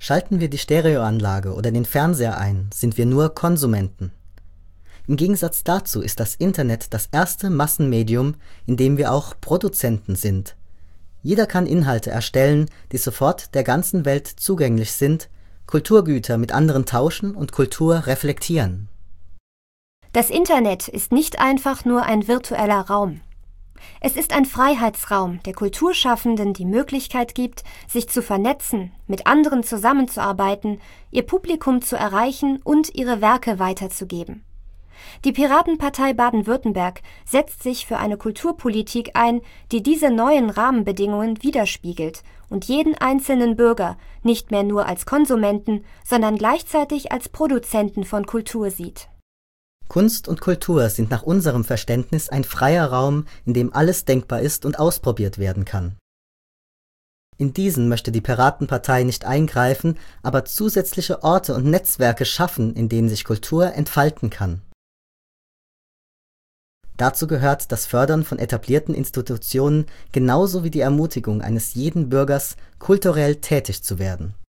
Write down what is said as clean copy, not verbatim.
Schalten wir die Stereoanlage oder den Fernseher ein, sind wir nur Konsumenten. Im Gegensatz dazu ist das Internet das erste Massenmedium, in dem wir auch Produzenten sind. Jeder kann Inhalte erstellen, die sofort der ganzen Welt zugänglich sind, Kulturgüter mit anderen tauschen und Kultur reflektieren. Das Internet ist nicht einfach nur ein virtueller Raum. Es ist ein Freiheitsraum, der Kulturschaffenden die Möglichkeit gibt, sich zu vernetzen, mit anderen zusammenzuarbeiten, ihr Publikum zu erreichen und ihre Werke weiterzugeben. Die Piratenpartei Baden-Württemberg setzt sich für eine Kulturpolitik ein, die diese neuen Rahmenbedingungen widerspiegelt und jeden einzelnen Bürger nicht mehr nur als Konsumenten, sondern gleichzeitig als Produzenten von Kultur sieht. Kunst und Kultur sind nach unserem Verständnis ein freier Raum, in dem alles denkbar ist und ausprobiert werden kann. In diesen möchte die Piratenpartei nicht eingreifen, aber zusätzliche Orte und Netzwerke schaffen, in denen sich Kultur entfalten kann. Dazu gehört das Fördern von etablierten Institutionen genauso wie die Ermutigung eines jeden Bürgers, kulturell tätig zu werden.